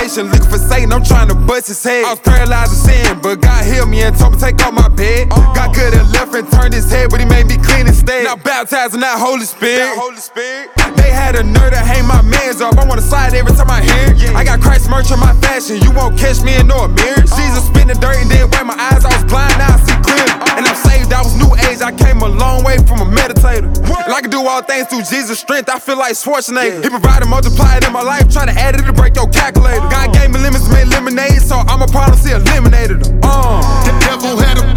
salvation, looking for Satan, I'm trying to bust his head. I was paralyzed with sin, but God healed me and told me take off my bed. Got good and left and turned his head, but he made me clean instead. Now baptized in that Holy Spirit. They had a nerve to hang my mans up. I wanna slide every time I hear it. I got Christ merch on my fashion. You won't catch me in no mirror. Jesus spit the dirt and then wipe my eyes. I was blind, now I see clear. And I'm saved, I was new age. I came a long way from a meditator. And I can do all things through Jesus' strength. I feel like Schwarzenegger. He provided, multiplied in my life. Try to add it to break your calculator. God gave me limits, made lemonade, so I'm a problem, see eliminated them. The devil had a